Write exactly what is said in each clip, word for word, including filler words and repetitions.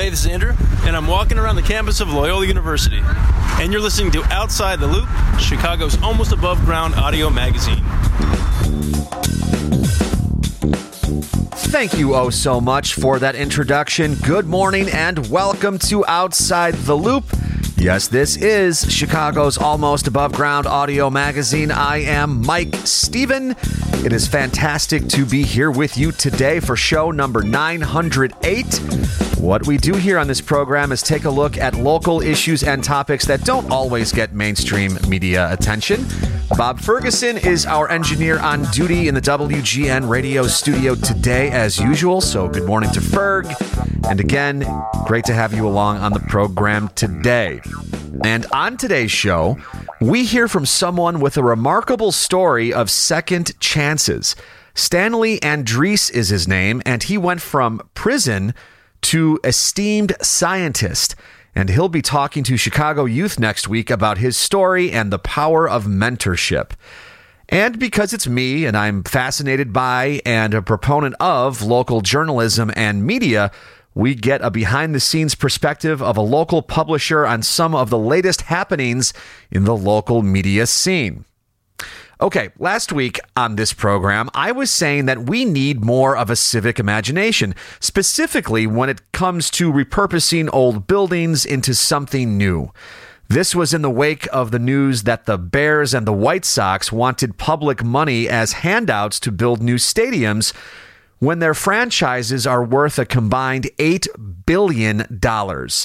Hey, this is Andrew, and I'm walking around the campus of Loyola University. And you're listening to Outside the Loop, Chicago's almost above ground audio magazine. Thank you oh so much for that introduction. Good morning and welcome to Outside the Loop. Yes, this is Chicago's almost above ground audio magazine. I am Mike Steven. It is fantastic to be here with you today for show number nine hundred eight. What we do here on this program is take a look at local issues and topics that don't always get mainstream media attention. Bob Ferguson is our engineer on duty in the W G N radio studio today as usual, so good morning to Ferg. And again, great to have you along on the program today. And on today's show, we hear from someone with a remarkable story of second chances. Stanley Andriese is his name, and he went from prison to esteemed scientist. And he'll be talking to Chicago youth next week about his story and the power of mentorship. And because it's me and I'm fascinated by and a proponent of local journalism and media, we get a behind-the-scenes perspective of a local publisher on some of the latest happenings in the local media scene. Okay, last week on this program, I was saying that we need more of a civic imagination, specifically when it comes to repurposing old buildings into something new. This was in the wake of the news that the Bears and the White Sox wanted public money as handouts to build new stadiums when their franchises are worth a combined eight billion dollars.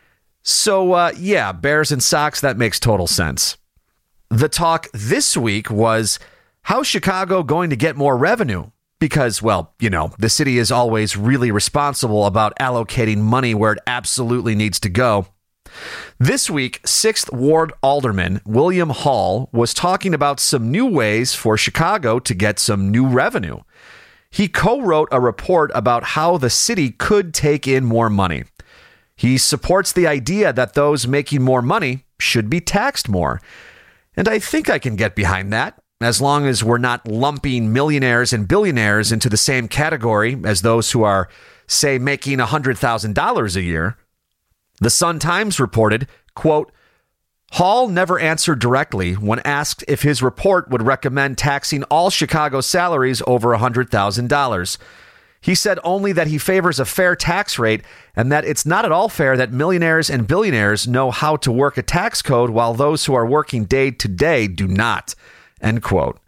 So, uh, yeah, Bears and Sox, that makes total sense. The talk this week was, how's Chicago going to get more revenue? Because, well, you know, the city is always really responsible about allocating money where it absolutely needs to go. This week, sixth Ward Alderman William Hall was talking about some new ways for Chicago to get some new revenue. He co-wrote a report about how the city could take in more money. He supports the idea that those making more money should be taxed more. And I think I can get behind that, as long as we're not lumping millionaires and billionaires into the same category as those who are, say, making one hundred thousand dollars a year. The Sun-Times reported, quote, Hall never answered directly when asked if his report would recommend taxing all Chicago salaries over one hundred thousand dollars. He said only that he favors a fair tax rate and that it's not at all fair that millionaires and billionaires know how to work a tax code while those who are working day to day do not. End quote.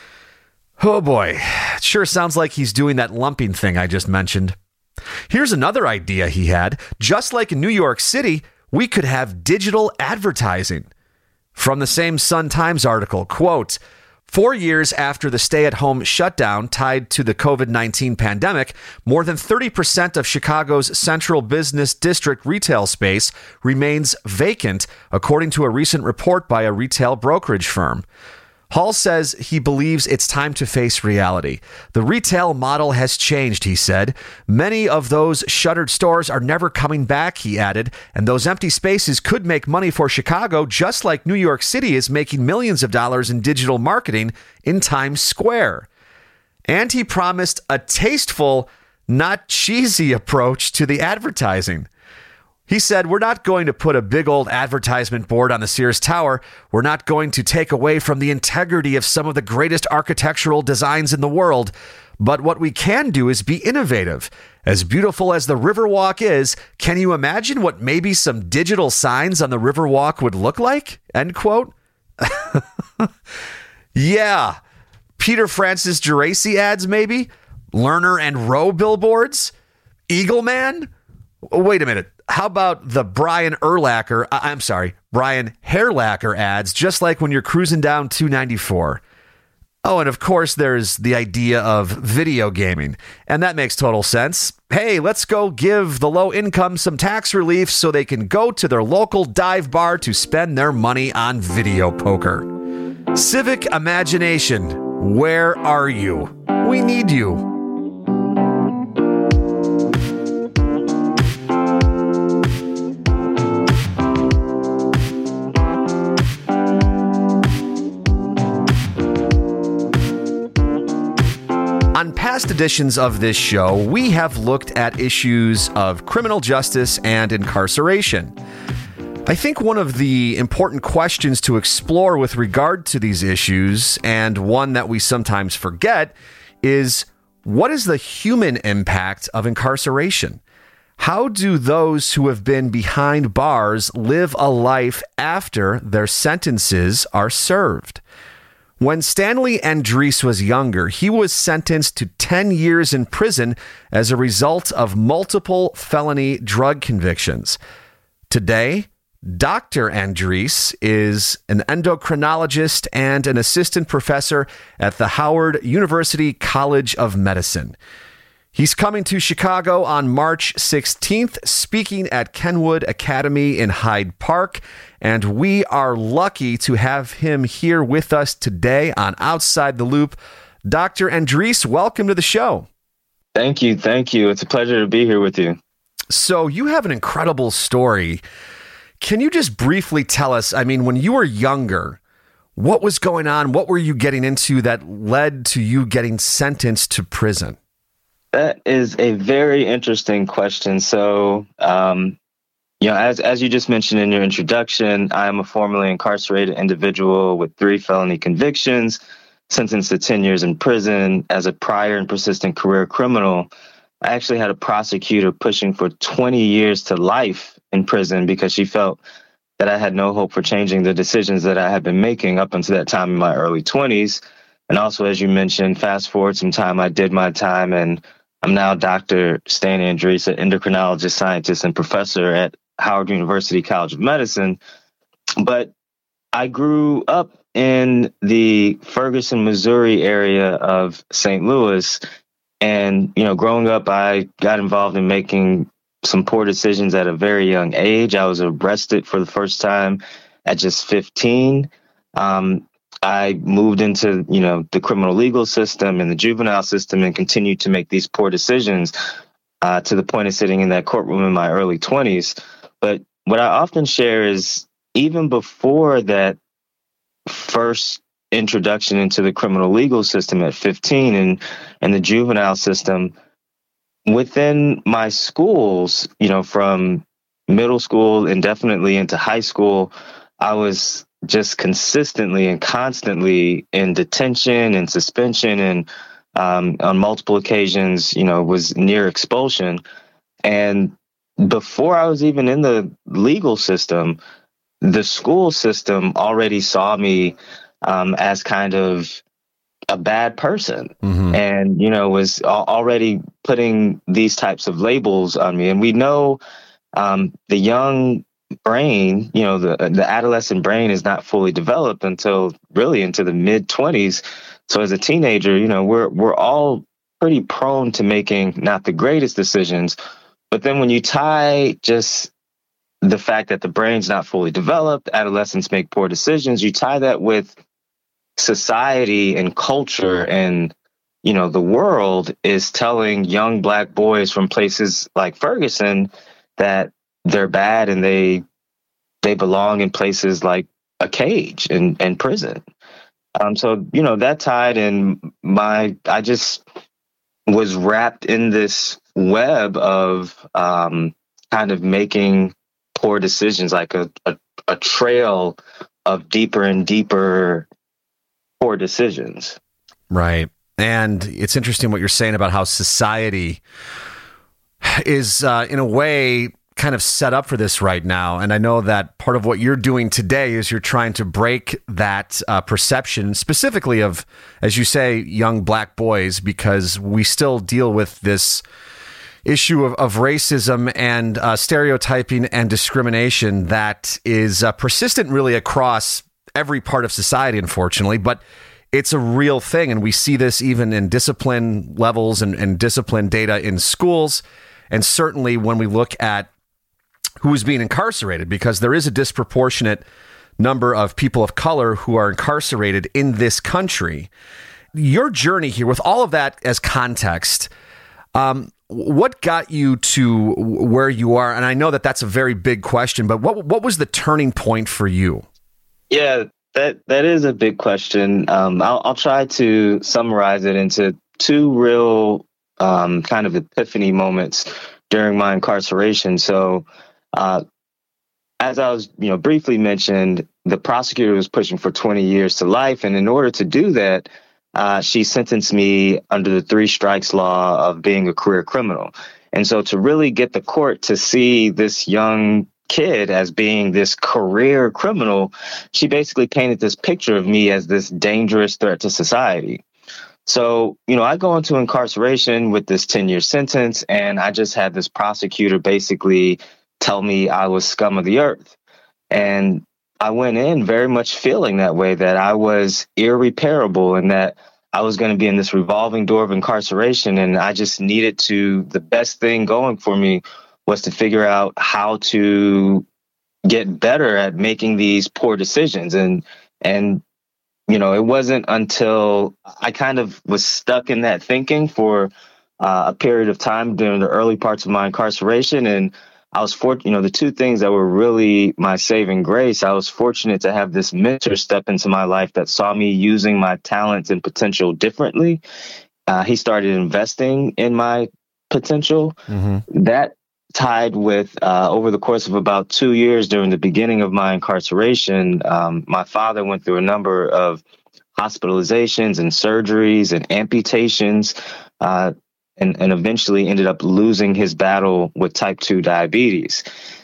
Oh boy, it sure sounds like he's doing that lumping thing I just mentioned. Here's another idea he had. Just like in New York City, we could have digital advertising. From the same Sun-Times article, quote, Four years after the stay-at-home shutdown tied to the covid nineteen pandemic, more than thirty percent of Chicago's central business district retail space remains vacant, according to a recent report by a retail brokerage firm. Hall says he believes it's time to face reality. The retail model has changed, he said. Many of those shuttered stores are never coming back, he added, and those empty spaces could make money for Chicago just like New York City is making millions of dollars in digital marketing in Times Square. And he promised a tasteful, not cheesy approach to the advertising. He said, we're not going to put a big old advertisement board on the Sears Tower. We're not going to take away from the integrity of some of the greatest architectural designs in the world. But what we can do is be innovative. As beautiful as the Riverwalk is, can you imagine what maybe some digital signs on the Riverwalk would look like? End quote. Yeah. Peter Francis Geraci ads, maybe? Lerner and Rowe billboards? Eagle Man? Wait a minute. How about the Brian Urlacher, I'm sorry, Brian Hairlacher ads, just like when you're cruising down two ninety-four? Oh, and of course, there's the idea of video gaming, and that makes total sense. Hey, let's go give the low income some tax relief so they can go to their local dive bar to spend their money on video poker. Civic imagination, where are you? We need you. On past past editions of this show, we have looked at issues of criminal justice and incarceration. I think one of the important questions to explore with regard to these issues, and one that we sometimes forget, is what is the human impact of incarceration? How do those who have been behind bars live a life after their sentences are served? When Stanley Andriese was younger, he was sentenced to ten years in prison as a result of multiple felony drug convictions. Today, Doctor Andriese is an endocrinologist and an assistant professor at the Howard University College of Medicine. He's coming to Chicago on March sixteenth, speaking at Kenwood Academy in Hyde Park, and we are lucky to have him here with us today on Outside the Loop. Doctor Andriese, welcome to the show. Thank you. Thank you. It's a pleasure to be here with you. So you have an incredible story. Can you just briefly tell us, I mean, when you were younger, what was going on? What were you getting into that led to you getting sentenced to prison? That is a very interesting question. So, um, you know, as as you just mentioned in your introduction, I am a formerly incarcerated individual with three felony convictions, sentenced to ten years in prison as a prior and persistent career criminal. I actually had a prosecutor pushing for twenty years to life in prison because she felt that I had no hope for changing the decisions that I had been making up until that time in my early twenties. And also, as you mentioned, fast forward some time, I did my time, and I'm now Doctor Stanley Andriese, an endocrinologist, scientist, and professor at Howard University College of Medicine. But I grew up in the Ferguson, Missouri area of Saint Louis. And, you know, growing up, I got involved in making some poor decisions at a very young age. I was arrested for the first time at just fifteen. Um, I moved into, you know, the criminal legal system and the juvenile system and continued to make these poor decisions uh, to the point of sitting in that courtroom in my early twenties. But what I often share is even before that first introduction into the criminal legal system at fifteen and, and the juvenile system, within my schools, you know, from middle school and definitely into high school, I was just consistently and constantly in detention and suspension, and um, on multiple occasions, you know, was near expulsion. And before I was even in the legal system, the school system already saw me um, as kind of a bad person, mm-hmm. and, you know, was already putting these types of labels on me. And we know um, the young brain, you know, the the adolescent brain is not fully developed until really into the mid twenties. So as a teenager, you know, we're we're all pretty prone to making not the greatest decisions. But then when you tie just the fact that the brain's not fully developed, adolescents make poor decisions, you tie that with society and culture, and, you know, the world is telling young Black boys from places like Ferguson that they're bad and they they belong in places like a cage and, and prison. Um, so, you know, that tied in my, I just was wrapped in this web of um, kind of making poor decisions, like a, a, a trail of deeper and deeper poor decisions. Right. And it's interesting what you're saying about how society is, uh, in a way, kind of set up for this right now. And I know that part of what you're doing today is you're trying to break that uh, perception, specifically of, as you say, young Black boys, because we still deal with this issue of, of racism and uh, stereotyping and discrimination that is uh, persistent really across every part of society, unfortunately, but it's a real thing. And we see this even in discipline levels and, and discipline data in schools. And certainly when we look at who is being incarcerated, because there is a disproportionate number of people of color who are incarcerated in this country. Your journey here, with all of that as context, um, what got you to where you are? And I know that that's a very big question, but what what was the turning point for you? Yeah, that that is a big question. Um, I'll, I'll try to summarize it into two real um, kind of epiphany moments during my incarceration. So, uh, as I was, you know, briefly mentioned, the prosecutor was pushing for twenty years to life, and in order to do that, uh, she sentenced me under the three strikes law of being a career criminal. And so, to really get the court to see this young kid as being this career criminal, she basically painted this picture of me as this dangerous threat to society. So, you know, I go into incarceration with this ten-year sentence, and I just had this prosecutor basically tell me I was scum of the earth. And I went in very much feeling that way, that I was irreparable and that I was going to be in this revolving door of incarceration. And I just needed to, the best thing going for me was to figure out how to get better at making these poor decisions. And, and, you know, it wasn't until I kind of was stuck in that thinking for uh, a period of time during the early parts of my incarceration. And I was fortunate, you know, the two things that were really my saving grace, I was fortunate to have this mentor step into my life that saw me using my talents and potential differently. Uh, he started investing in my potential. Mm-hmm. That tied with uh, over the course of about two years during the beginning of my incarceration, um, my father went through a number of hospitalizations and surgeries and amputations, uh, and, and eventually ended up losing his battle with type two diabetes.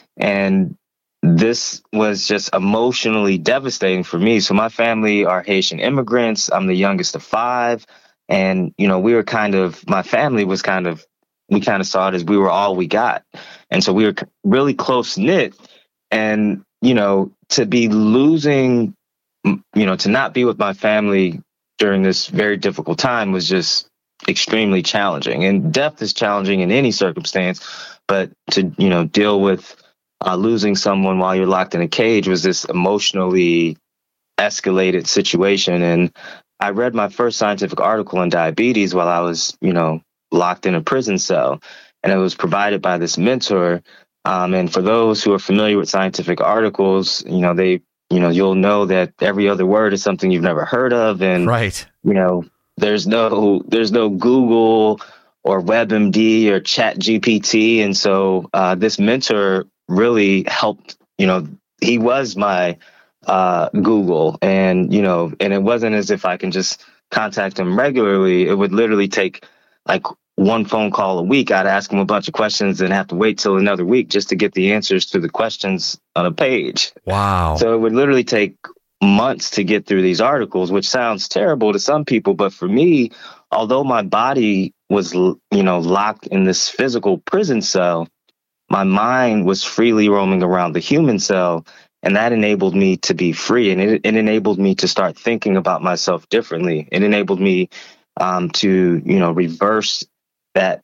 And this was just emotionally devastating for me. So my family are Haitian immigrants. I'm the youngest of five. And, you know, we were kind of, my family was kind of, we kind of saw it as we were all we got. And so we were really close knit. And, you know, to be losing, you know, to not be with my family during this very difficult time was just extremely challenging. And death is challenging in any circumstance. But to, you know, deal with uh, losing someone while you're locked in a cage was this emotionally escalated situation. And I read my first scientific article on diabetes while I was, you know, locked in a prison cell, and it was provided by this mentor. Um, and for those who are familiar with scientific articles, you know, they, you know, you'll know that every other word is something you've never heard of. And, right. you know, there's no, there's no Google or WebMD or Chat G P T. And so uh, this mentor really helped, you know, he was my uh, Google, and, you know, and it wasn't as if I can just contact him regularly. It would literally take like one phone call a week. I'd ask him a bunch of questions and have to wait till another week just to get the answers to the questions on a page. Wow. So it would literally take months to get through these articles, which sounds terrible to some people. But for me, although my body was, you know, locked in this physical prison cell, my mind was freely roaming around the human cell. And that enabled me to be free. And it, it enabled me to start thinking about myself differently. It enabled me um, to, you know, reverse that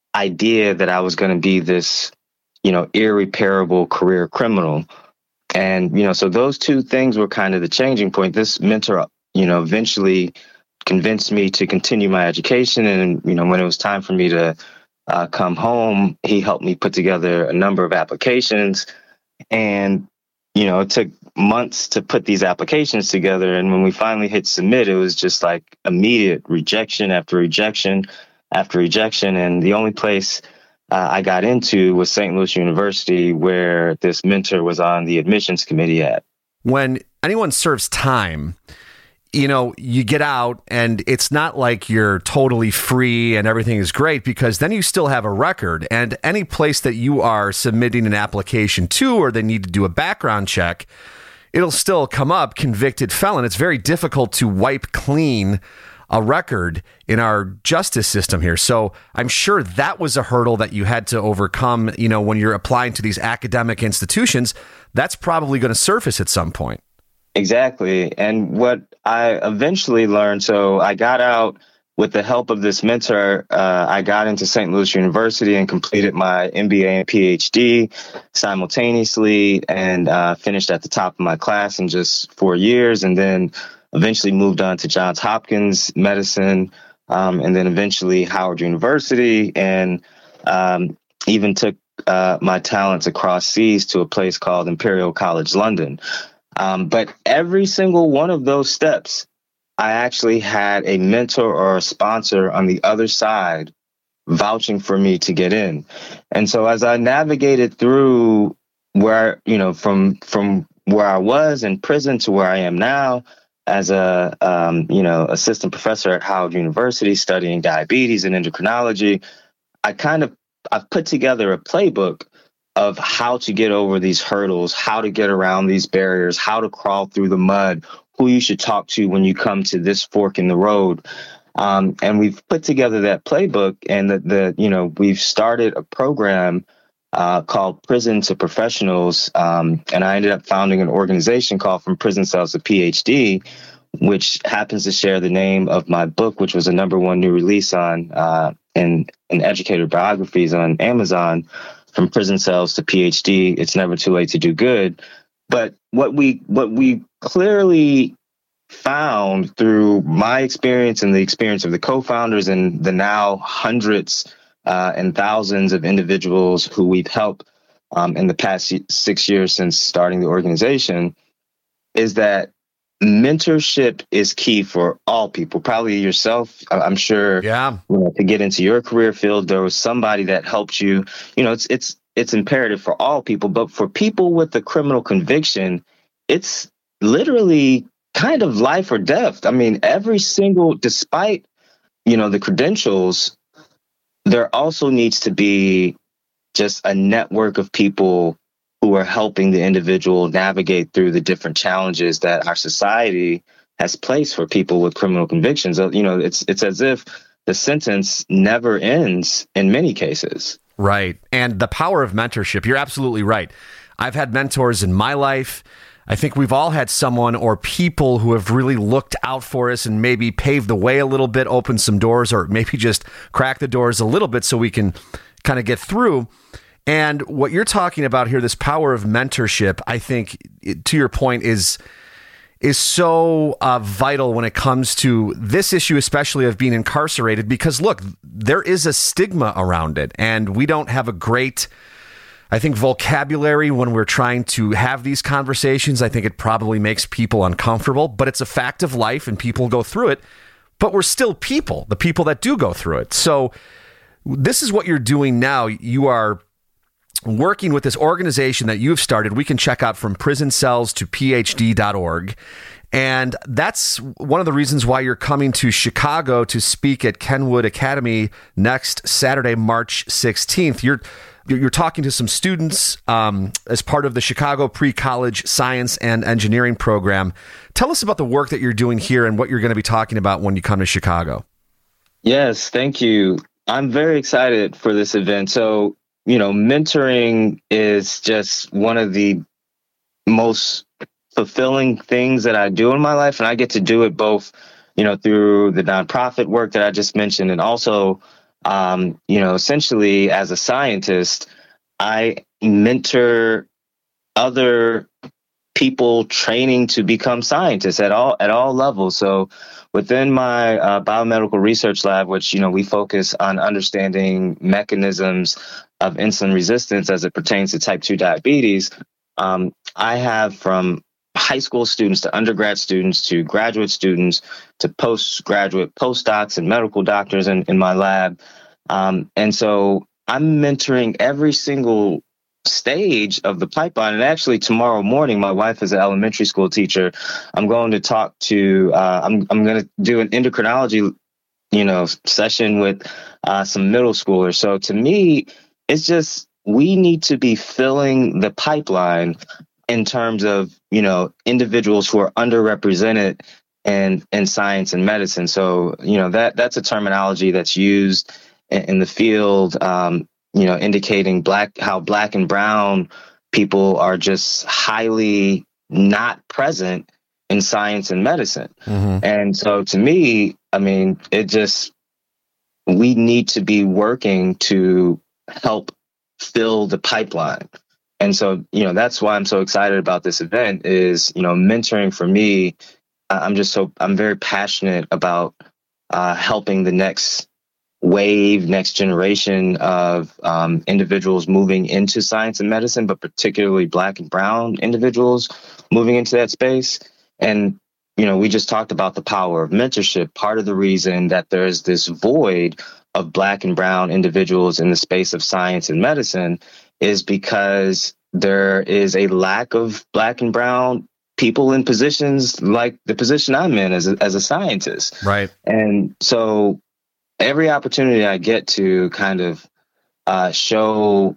idea that I was going to be this, you know, irreparable career criminal. And, you know, so those two things were kind of the changing point. This mentor, you know, eventually convinced me to continue my education. And, you know, when it was time for me to uh, come home, he helped me put together a number of applications. And, you know, it took months to put these applications together. And when we finally hit submit, it was just like immediate rejection after rejection after rejection. And the only place uh, I got into was Saint Louis University, where this mentor was on the admissions committee at. When anyone serves time, you know, you get out and it's not like you're totally free and everything is great, because then you still have a record, and any place that you are submitting an application to, or they need to do a background check, it'll still come up convicted felon. It's very difficult to wipe clean a record in our justice system here. So I'm sure that was a hurdle that you had to overcome, you know, when you're applying to these academic institutions. That's probably going to surface at some point. Exactly. And what I eventually learned, so I got out with the help of this mentor. Uh, I got into Saint Louis University and completed my M B A and P H D simultaneously, and uh, finished at the top of my class in just four years. And then eventually moved on to Johns Hopkins Medicine, um, and then eventually Howard University, and um, even took uh, my talents across seas to a place called Imperial College London. Um, but every single one of those steps I actually had a mentor or a sponsor on the other side vouching for me to get in. And so as I navigated through where, you know, from from where I was in prison to where I am now as a, um, you know, assistant professor at Howard University studying diabetes and endocrinology, I kind of, I've put together a playbook of how to get over these hurdles, how to get around these barriers, how to crawl through the mud, who you should talk to when you come to this fork in the road. Um, and we've put together that playbook, and the, the you know, we've started a program uh, called Prison to Professionals. Um, and I ended up founding an organization called From Prison Cells to PhD, which happens to share the name of my book, which was a number one new release on uh, in, in educator biographies on Amazon, From Prison Cells to PhD. It's never too late to do good. But what we what we clearly found through my experience and the experience of the co-founders and the now hundreds uh, and thousands of individuals who we've helped um, in the past six years since starting the organization is that mentorship is key for all people. Probably yourself, I'm sure. Yeah. You know, to get into your career field, there was somebody that helped you. You know, it's it's it's imperative for all people, but for people with a criminal conviction, it's literally kind of life or death. I mean, every single, despite, you know, the credentials, there also needs to be just a network of people who are helping the individual navigate through the different challenges that our society has placed for people with criminal convictions. You know, it's it's as if the sentence never ends in many cases. Right. And the power of mentorship, you're absolutely right. I've had mentors in my life. I think we've all had someone or people who have really looked out for us and maybe paved the way a little bit, opened some doors, or maybe just cracked the doors a little bit so we can kind of get through. And what you're talking about here, this power of mentorship, I think, to your point, is is so uh, vital when it comes to this issue, especially of being incarcerated, because, look, there is a stigma around it, and we don't have a great, I think, vocabulary when we're trying to have these conversations. I think it probably makes people uncomfortable, but it's a fact of life, and people go through it, but we're still people, the people that do go through it. So this is what you're doing now. You are working with this organization that you've started. We can check out from prison cells to p h d dot org. And that's one of the reasons why you're coming to Chicago to speak at Kenwood Academy next Saturday, March sixteenth. You're you're talking to some students um, as part of the Chicago Pre-College Science and Engineering Program. Tell us about the work that you're doing here and what you're going to be talking about when you come to Chicago. Yes, thank you. I'm very excited for this event. So, you know, mentoring is just one of the most fulfilling things that I do in my life. And I get to do it both, you know, through the nonprofit work that I just mentioned. And also, um, you know, essentially as a scientist, I mentor other people training to become scientists at all at all levels. So within my uh, biomedical research lab, which, you know, we focus on understanding mechanisms of insulin resistance as it pertains to type two diabetes, um, I have from high school students to undergrad students to graduate students to postgraduate postdocs and medical doctors in, in my lab. Um, and so I'm mentoring every single stage of the pipeline. And actually tomorrow morning, my wife is an elementary school teacher. I'm going to talk to, uh, I'm, I'm going to do an endocrinology, you know, session with uh, some middle schoolers. So to me, it's just, we need to be filling the pipeline in terms of, you know, individuals who are underrepresented in, in science and medicine. So, you know, that that's a terminology that's used in, in the field, um, you know, indicating black, how black and brown people are just highly not present in science and medicine. Mm-hmm. And so to me, I mean, it just, we need to be working to help fill the pipeline. And so, you know, that's why I'm so excited about this event is, you know, mentoring for me. I'm just so, I'm very passionate about uh, helping the next wave, next generation of um, individuals moving into science and medicine, but particularly black and brown individuals moving into that space. And you know, we just talked about the power of mentorship. Part of the reason that there's this void of Black and brown individuals in the space of science and medicine is because there is a lack of Black and brown people in positions like the position I'm in as a, as a scientist. Right. And so every opportunity I get to kind of uh, show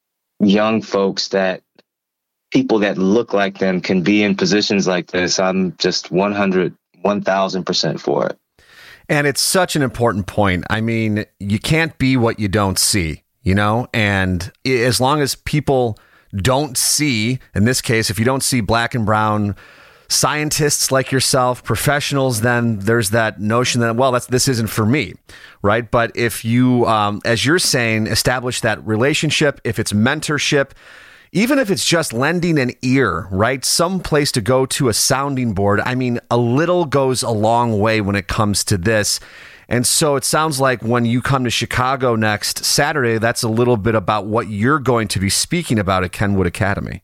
young folks that people that look like them can be in positions like this, I'm just one hundred, one thousand percent for it. And it's such an important point. I mean, you can't be what you don't see, you know, and as long as people don't see, in this case, if you don't see Black and brown scientists like yourself, professionals, then there's that notion that, well, that's this isn't for me, right? But if you, um, as you're saying, establish that relationship, if it's mentorship, even if it's just lending an ear, right? Some place to go to, a sounding board. I mean, a little goes a long way when it comes to this. And so it sounds like when you come to Chicago next Saturday, that's a little bit about what you're going to be speaking about at Kenwood Academy.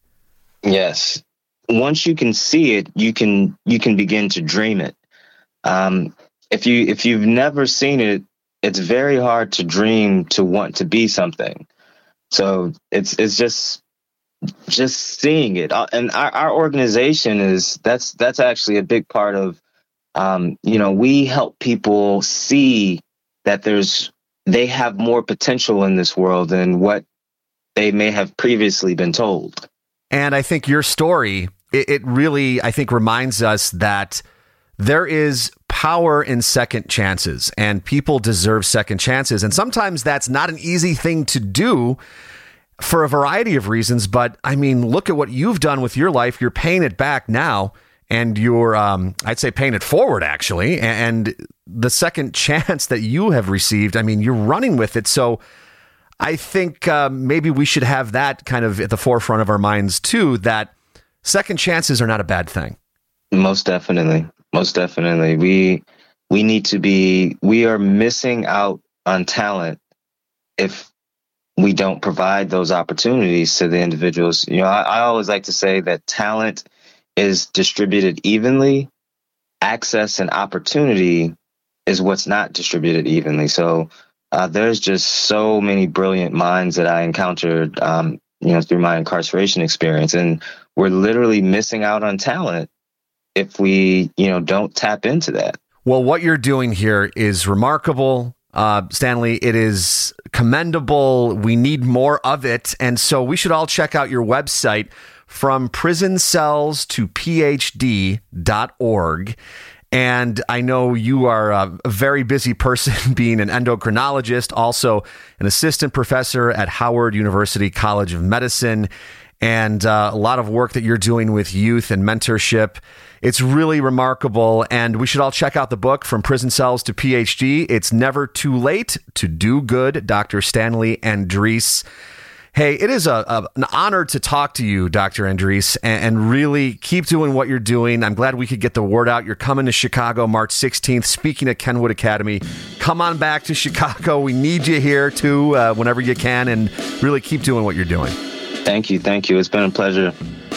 Yes. Once you can see it, you can you can begin to dream it. Um, if you if you've never seen it, it's very hard to dream to want to be something. So it's it's just just seeing it. And our, our organization is that's that's actually a big part of. Um, you know, we help people see that there's they have more potential in this world than what they may have previously been told. And I think your story, it, it really, I think, reminds us that there is power in second chances and people deserve second chances. And sometimes that's not an easy thing to do for a variety of reasons. But I mean, look at what you've done with your life. You're paying it back now. And you're, um, I'd say, paying it forward, actually. And the second chance that you have received, I mean, you're running with it. So I think uh, maybe we should have that kind of at the forefront of our minds, too, that second chances are not a bad thing. Most definitely. Most definitely. We we need to be, we are missing out on talent if we don't provide those opportunities to the individuals. You know, I, I always like to say that talent is distributed evenly. Access and opportunity is what's not distributed evenly. So uh, there's just so many brilliant minds that I encountered, um, you know, through my incarceration experience, and we're literally missing out on talent if we, you know, don't tap into that. Well, what you're doing here is remarkable. Uh, Stanley, it is commendable. We need more of it. And so we should all check out your website, from prison cells to p h d dot org. And I know you are a very busy person being an endocrinologist, also an assistant professor at Howard University College of Medicine, and uh, a lot of work that you're doing with youth and mentorship. It's really remarkable, and we should all check out the book, From Prison Cells to P H D. It's Never Too Late to Do Good, Doctor Stanley Andriesse. Hey, it is a, a an honor to talk to you, Doctor Andriesse, and, and really keep doing what you're doing. I'm glad we could get the word out. You're coming to Chicago March sixteenth, speaking at Kenwood Academy. Come on back to Chicago. We need you here, too, uh, whenever you can, and really keep doing what you're doing. Thank you. Thank you. It's been a pleasure.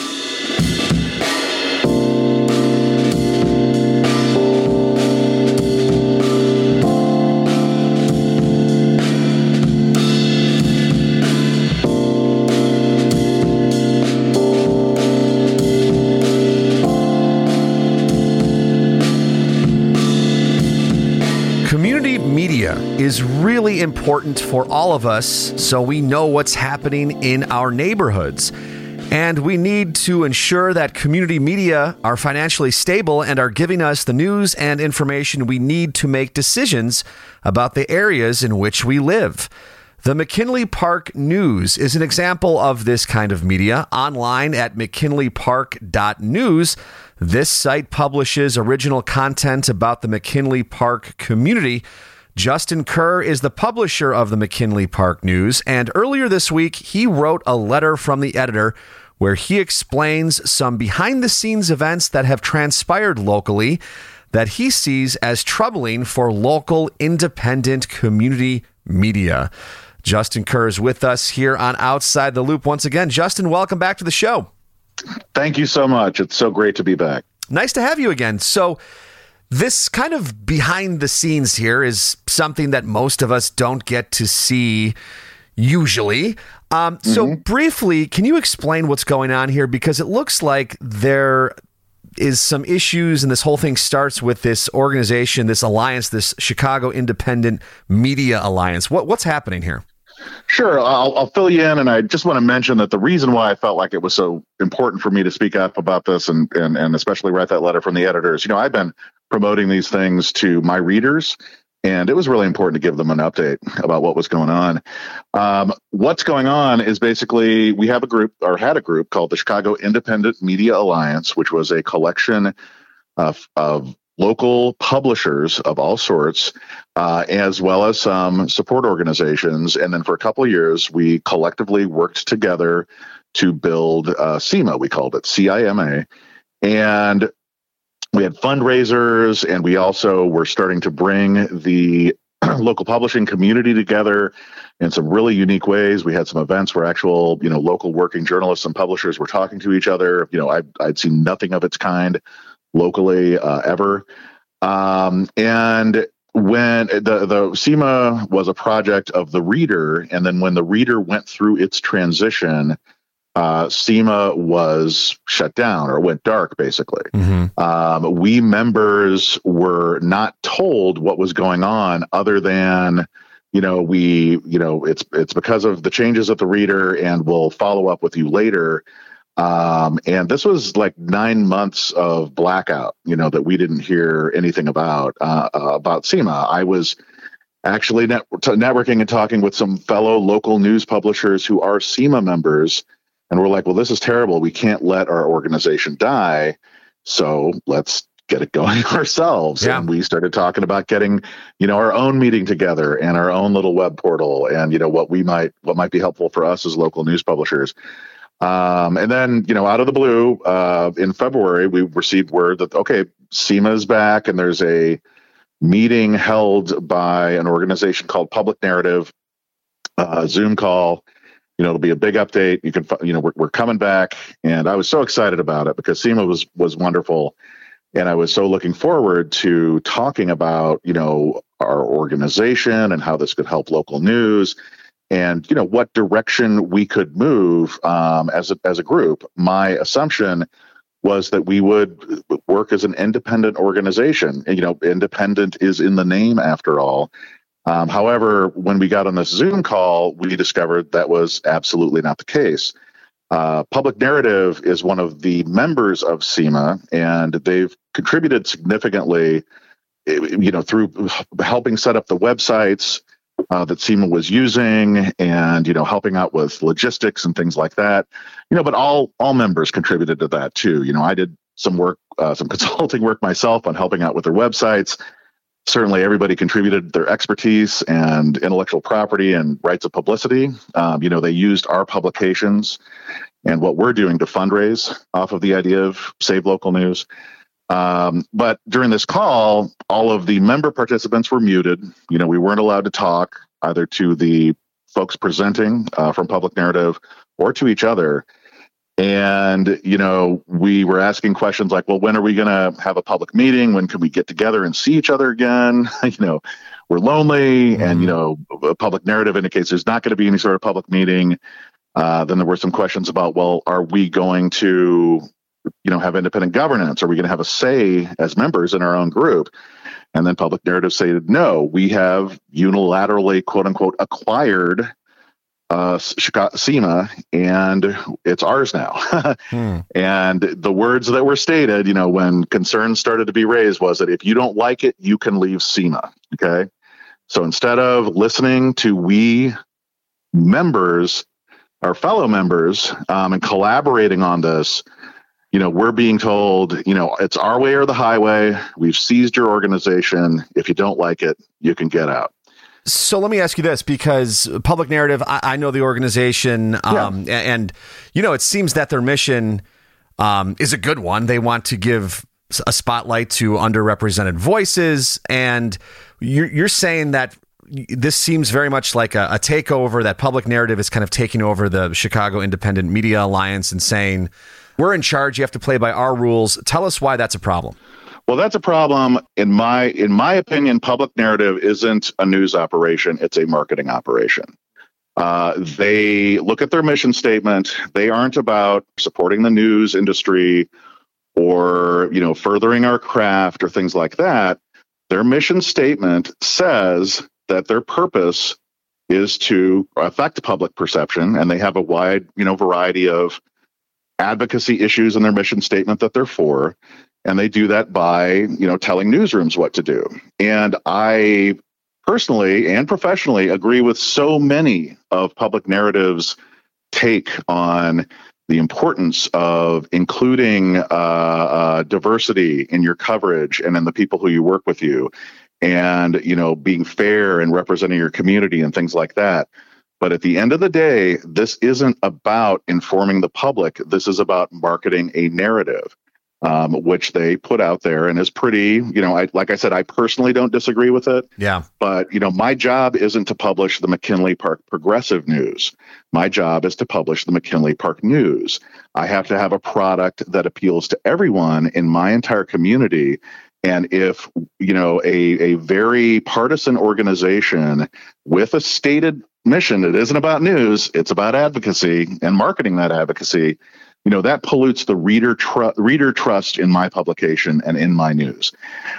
Is really important for all of us so we know what's happening in our neighborhoods. And we need to ensure that community media are financially stable and are giving us the news and information we need to make decisions about the areas in which we live. The McKinley Park News is an example of this kind of media. Online at mckinley park dot news, this site publishes original content about the McKinley Park community. Justin Kerr is the publisher of the McKinley Park News, and earlier this week, he wrote a letter from the editor where he explains some behind-the-scenes events that have transpired locally that he sees as troubling for local independent community media. Justin Kerr is with us here on Outside the Loop once again. Justin, welcome back to the show. Thank you so much. It's so great to be back. Nice to have you again. So this kind of behind the scenes here is something that most of us don't get to see usually. Um, mm-hmm. So briefly, can you explain what's going on here? Because it looks like there is some issues, and this whole thing starts with this organization, this alliance, this Chicago Independent Media Alliance. What, what's happening here? Sure. I'll, I'll fill you in. And I just want to mention that the reason why I felt like it was so important for me to speak up about this and, and, and especially write that letter from the editors, you know, I've been promoting these things to my readers, and it was really important to give them an update about what was going on. Um, what's going on is basically we have a group or had a group called the Chicago Independent Media Alliance, which was a collection of, of local publishers of all sorts, uh, as well as some support organizations. And then for a couple of years, we collectively worked together to build uh, CIMA. We called it C I M A. And we had fundraisers, and we also were starting to bring the local publishing community together in some really unique ways. We had some events where actual, you know, local working journalists and publishers were talking to each other. You know, I'd, I'd seen nothing of its kind locally uh, ever. Um, and when the, the CIMA was a project of the reader, and then when the reader went through its transition, uh, CIMA was shut down or went dark, basically. Mm-hmm. Um, we members were not told what was going on other than, you know, we, you know, it's, it's because of the changes at the reader, and we'll follow up with you later. Um, and this was like nine months of blackout, you know, that we didn't hear anything about, uh, uh, about CIMA. I was actually net- t- networking and talking with some fellow local news publishers who are CIMA members. And we're like, well, this is terrible. We can't let our organization die. So let's get it going ourselves. Yeah. And we started talking about getting, you know, our own meeting together and our own little web portal, and, you know, what we might, what might be helpful for us as local news publishers. Um, and then, you know, out of the blue, uh, in February, we received word that, okay, CIMA is back, and there's a meeting held by an organization called Public Narrative, uh, Zoom call. You know, it'll be a big update. You can, you know, we're, we're coming back. And I was so excited about it because CIMA was, was wonderful. And I was so looking forward to talking about, you know, our organization and how this could help local news, and, you know, what direction we could move um, as a, as a group. My assumption was that we would work as an independent organization. And, you know, independent is in the name after all. Um, however, when we got on this Zoom call, we discovered that was absolutely not the case. Uh, Public Narrative is one of the members of CIMA, and they've contributed significantly, you know, through helping set up the websites Uh, that CIMA was using, and, you know, helping out with logistics and things like that, you know, but all, all members contributed to that too. You know, I did some work, uh, some consulting work myself on helping out with their websites. Certainly everybody contributed their expertise and intellectual property and rights of publicity. Um, you know, they used our publications and what we're doing to fundraise off of the idea of Save Local News. Um, but during this call, all of the member participants were muted. You know, we weren't allowed to talk either to the folks presenting uh, from Public Narrative or to each other. And, you know, we were asking questions like, well, when are we going to have a public meeting? When can we get together and see each other again? you know, we're lonely. Mm-hmm. And, you know, Public Narrative indicates there's not going to be any sort of public meeting. Uh, then there were some questions about, well, are we going to, you know, have independent governance? Are we going to have a say as members in our own group? And then Public Narrative said, no, we have unilaterally, quote unquote, acquired uh, CIMA, and it's ours now. hmm. And the words that were stated, you know, when concerns started to be raised was that if you don't like it, you can leave CIMA. Okay. So instead of listening to we members, our fellow members, um, and collaborating on this, you know, we're being told, you know, it's our way or the highway. We've seized your organization. If you don't like it, you can get out. So let me ask you this, because Public Narrative, I, I know the organization, um, yeah. and, you know, it seems that their mission um, is a good one. They want to give a spotlight to underrepresented voices. And you're, you're saying that this seems very much like a, a takeover, that Public Narrative is kind of taking over the Chicago Independent Media Alliance and saying, we're in charge. You have to play by our rules. Tell us why that's a problem. Well, that's a problem. In my in my opinion, public narrative isn't a news operation. It's a marketing operation. Uh, they look at their mission statement. They aren't about supporting the news industry or, you know, furthering our craft or things like that. Their mission statement says that their purpose is to affect public perception, and they have a wide, you know, variety of advocacy issues in their mission statement that they're for, and they do that by, you know, telling newsrooms what to do. And I personally and professionally agree with so many of public narrative's take on the importance of including uh, uh, diversity in your coverage and in the people who you work with you, and, you know, being fair and representing your community and things like that. But at the end of the day, this isn't about informing the public. This is about marketing a narrative, um, which they put out there and is pretty, you know, I, like I said, I personally don't disagree with it. Yeah. But, you know, my job isn't to publish the McKinley Park Progressive News. My job is to publish the McKinley Park News. I have to have a product that appeals to everyone in my entire community. And if, you know, a, a very partisan organization with a stated mission, it isn't about news, it's about advocacy and marketing that advocacy, you know, that pollutes the reader tr- reader trust in my publication and in my news.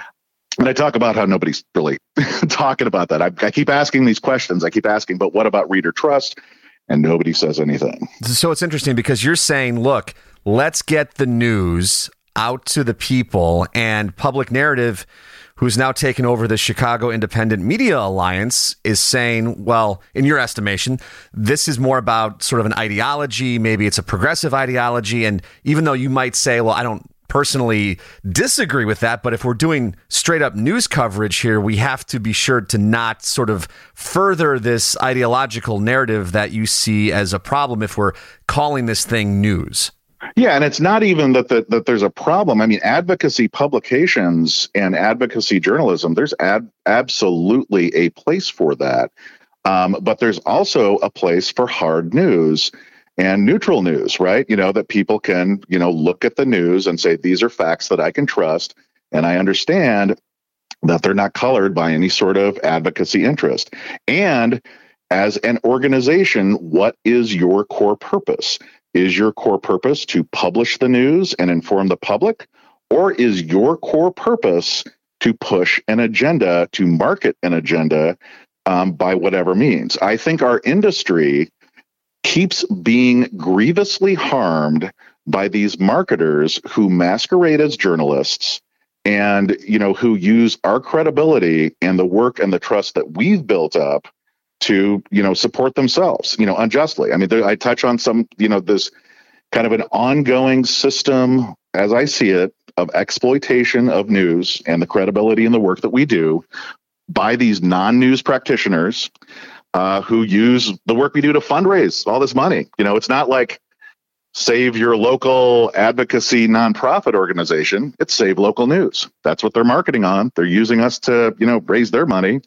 And I talk about how nobody's really talking about that. I, I keep asking these questions. I keep asking, but what about reader trust? And nobody says anything. So it's interesting because you're saying, look, let's get the news out to the people, and Public Narrative, who's now taken over the Chicago Independent Media Alliance, is saying, well, in your estimation, this is more about sort of an ideology. Maybe it's a progressive ideology. And even though you might say, well, I don't personally disagree with that, but if we're doing straight up news coverage here, we have to be sure to not sort of further this ideological narrative that you see as a problem if we're calling this thing news. Yeah, and it's not even that, that that there's a problem. I mean, advocacy publications and advocacy journalism, there's ad, absolutely a place for that. Um, but there's also a place for hard news and neutral news, right? You know, that people can, you know, look at the news and say, these are facts that I can trust. And I understand that they're not colored by any sort of advocacy interest. And as an organization, what is your core purpose? Is your core purpose to publish the news and inform the public? Or is your core purpose to push an agenda, to market an agenda um, by whatever means? I think our industry keeps being grievously harmed by these marketers who masquerade as journalists and, you know, who use our credibility and the work and the trust that we've built up to, you know, support themselves, you know, unjustly. I mean, there, I touch on some, you know, this kind of an ongoing system, as I see it, of exploitation of news and the credibility and the work that we do by these non-news practitioners uh, who use the work we do to fundraise all this money. You know, it's not like save your local advocacy nonprofit organization. It's save local news. That's what they're marketing on. They're using us to, you know, raise their money.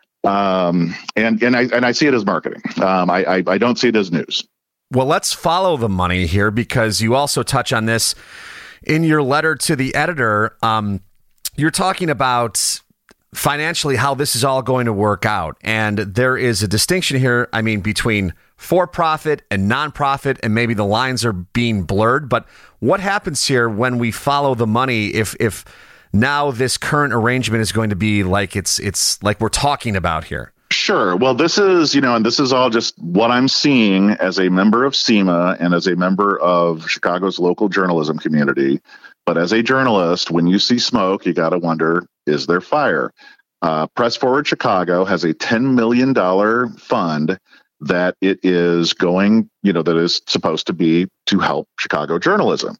Um, and, and I, and I see it as marketing. Um, I, I, I don't see it as news. Well, let's follow the money here, because you also touch on this in your letter to the editor. Um, you're talking about financially how this is all going to work out. And there is a distinction here, I mean, between for-profit and nonprofit, and maybe the lines are being blurred. But what happens here when we follow the money if, if, now this current arrangement is going to be like it's it's like we're talking about here? Sure. Well, this is, you know, and this is all just what I'm seeing as a member of SEMA and as a member of Chicago's local journalism community. But as a journalist, when you see smoke, you got to wonder, is there fire? Uh, Press Forward Chicago has a ten million dollars fund that it is going, you know, that is supposed to be to help Chicago journalism.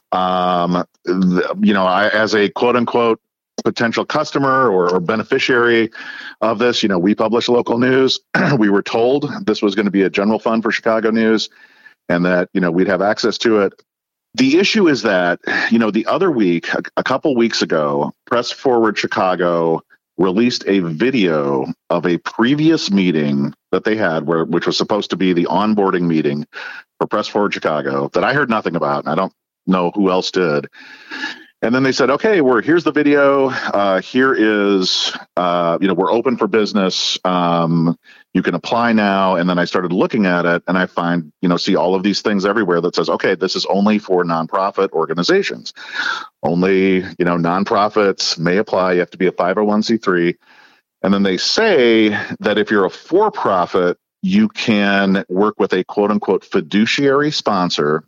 Um, the, you know, I, as a quote unquote potential customer or, or beneficiary of this, you know, we publish local news. We were told this was going to be a general fund for Chicago news and that, you know, we'd have access to it. The issue is that, you know, the other week, a, a couple weeks ago, Press Forward Chicago released a video of a previous meeting that they had, where which was supposed to be the onboarding meeting for Press Forward Chicago, that I heard nothing about. And I don't know who else did. And then they said, okay, we're here's the video. Uh, here is, uh, you know, we're open for business. Um, you can apply now. And then I started looking at it, and I find, you know, see all of these things everywhere that says, okay, this is only for nonprofit organizations. Only, you know, nonprofits may apply. You have to be a five oh one c three. And then they say that if you're a for-profit, you can work with a quote unquote fiduciary sponsor,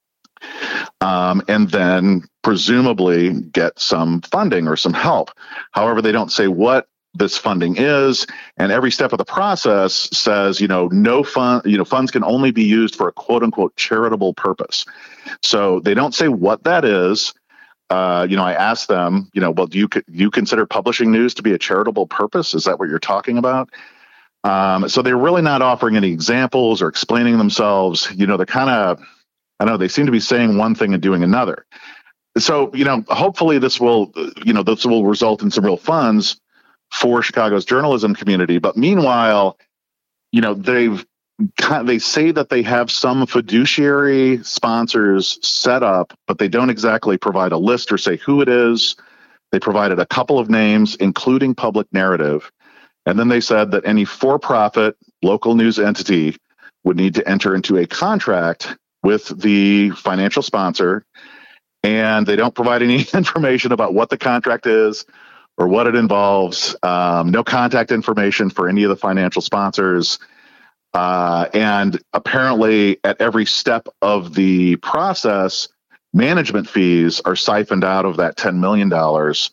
um, and then presumably get some funding or some help. However, they don't say what this funding is, and every step of the process says, you know, no fund, you know, funds can only be used for a quote unquote charitable purpose. So they don't say what that is. Uh, you know, I asked them, you know, well, do you do you consider publishing news to be a charitable purpose? Is that what you're talking about? Um, so they're really not offering any examples or explaining themselves. You know, they're kind of, I don't know, they seem to be saying one thing and doing another. So, you know, hopefully this will, you know, this will result in some real funds for Chicago's journalism community. But meanwhile, you know, they've they say that they have some fiduciary sponsors set up, but they don't exactly provide a list or say who it is. They provided a couple of names, including Public Narrative. And then they said that any for-profit local news entity would need to enter into a contract with the financial sponsor. And they don't provide any information about what the contract is or what it involves. Um, no contact information for any of the financial sponsors. Uh, and apparently at every step of the process, management fees are siphoned out of that ten million dollars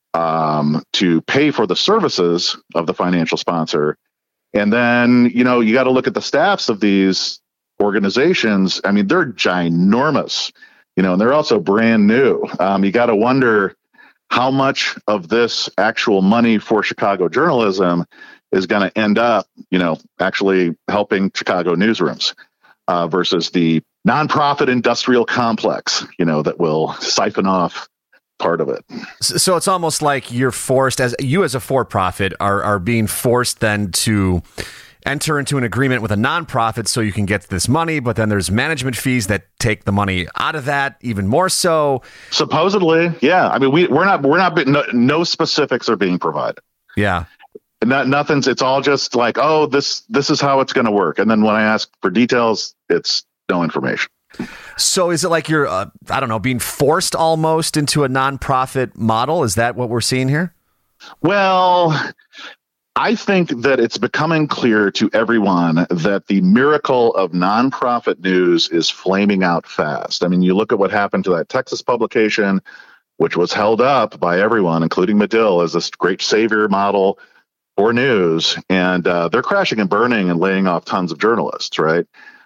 um, to pay for the services of the financial sponsor. And then, you know, you got to look at the staffs of these organizations. I mean, they're ginormous, you know, and they're also brand new. Um, you got to wonder how much of this actual money for Chicago journalism is going to end up, you know, actually helping Chicago newsrooms uh, versus the nonprofit industrial complex, you know, that will siphon off part of it. So it's almost like you're forced, as you as a for-profit are are being forced then to enter into an agreement with a nonprofit so you can get this money, but then there's management fees that take the money out of that even more so. Supposedly, yeah. I mean, we we're not we're not no, no specifics are being provided. Yeah. Not, nothing's, it's all just like, oh, this, this is how it's going to work. And then when I ask for details, it's no information. So is it like you're, uh, I don't know, being forced almost into a nonprofit model? Is that what we're seeing here? Well, I think that it's becoming clear to everyone that the miracle of nonprofit news is flaming out fast. I mean, you look at what happened to that Texas publication, which was held up by everyone, including Medill, as this great savior model for news, and uh, they're crashing and burning and laying off tons of journalists, right?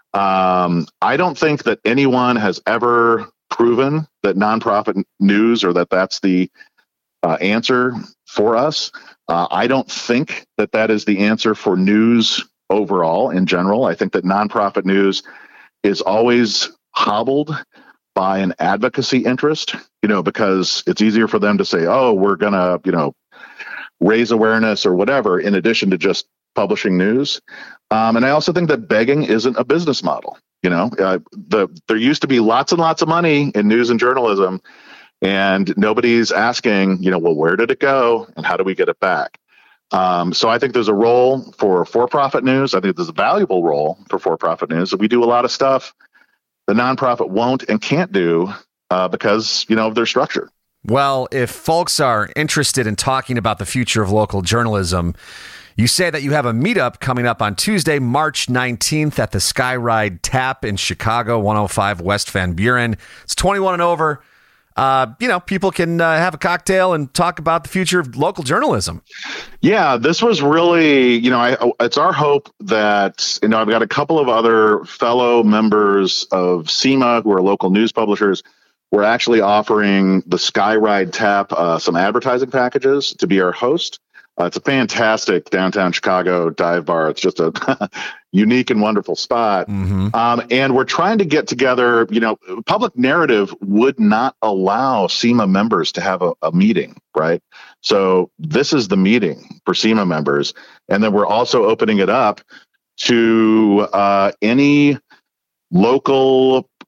Um, I don't think that anyone has ever proven that nonprofit news or that that's the uh, answer for us. Uh, I don't think that that is the answer for news overall in general. I think that nonprofit news is always hobbled by an advocacy interest, you know, because it's easier for them to say, oh, we're going to, you know, raise awareness or whatever, in addition to just publishing news. Um, and I also think that begging isn't a business model. You know, uh, the there used to be lots and lots of money in news and journalism, and nobody's asking, you know, well, where did it go and how do we get it back? Um, so I think there's a role for for-profit news. I think there's a valuable role for for-profit news. We do a lot of stuff the nonprofit won't and can't do uh, because, you know, of their structure. Well, if folks are interested in talking about the future of local journalism, you say that you have a meetup coming up on Tuesday, March nineteenth at the Skyride Tap in Chicago, one oh five West Van Buren. It's twenty-one and over. Uh, you know, people can uh, have a cocktail and talk about the future of local journalism. Yeah, this was really, you know, I, it's our hope that, you know, I've got a couple of other fellow members of SEMA who are local news publishers. We're actually offering the Skyride Tap uh, some advertising packages to be our host. Uh, it's a fantastic downtown Chicago dive bar. It's just a unique and wonderful spot. Mm-hmm. Um, and we're trying to get together, you know, Public Narrative would not allow SEMA members to have a, a meeting, right? So this is the meeting for SEMA members. And then we're also opening it up to uh, any local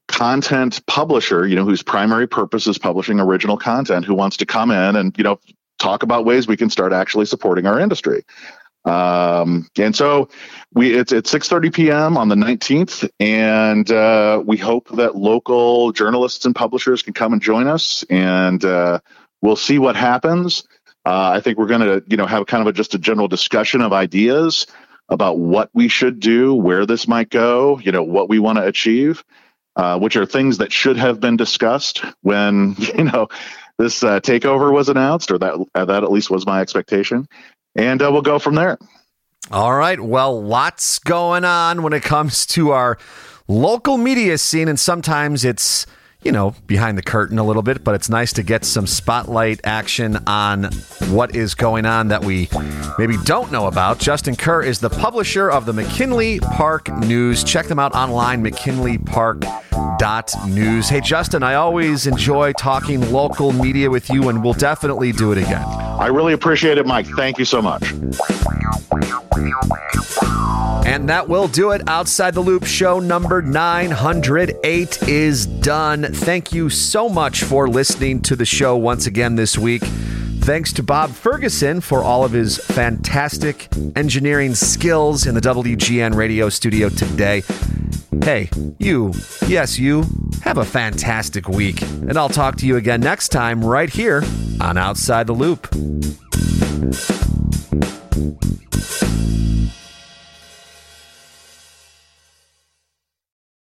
content publisher, you know, whose primary purpose is publishing original content, who wants to come in and, you know, talk about ways we can start actually supporting our industry. Um, and so we, it's at six thirty p.m. on the nineteenth, and uh, we hope that local journalists and publishers can come and join us, and uh, we'll see what happens. Uh, I think we're going to, you know, have kind of a, just a general discussion of ideas about what we should do, where this might go, you know, what we want to achieve, uh, which are things that should have been discussed when, you know, this uh, takeover was announced, or that uh, that at least was my expectation. And uh, we'll go from there. All right. Well, lots going on when it comes to our local media scene. And sometimes it's, you know, behind the curtain a little bit, but it's nice to get some spotlight action on what is going on that we maybe don't know about. Justin Kerr is the publisher of the McKinley Park News. Check them out online, mckinley park dot news. Hey, Justin, I always enjoy talking local media with you, and we'll definitely do it again. I really appreciate it, Mike. Thank you so much. And that will do it. Outside the Loop show number nine hundred eight is done. Thank you so much for listening to the show once again this week. Thanks to Bob Ferguson for all of his fantastic engineering skills in the W G N radio studio today. Hey, you, yes, you, have a fantastic week. And I'll talk to you again next time right here on Outside the Loop.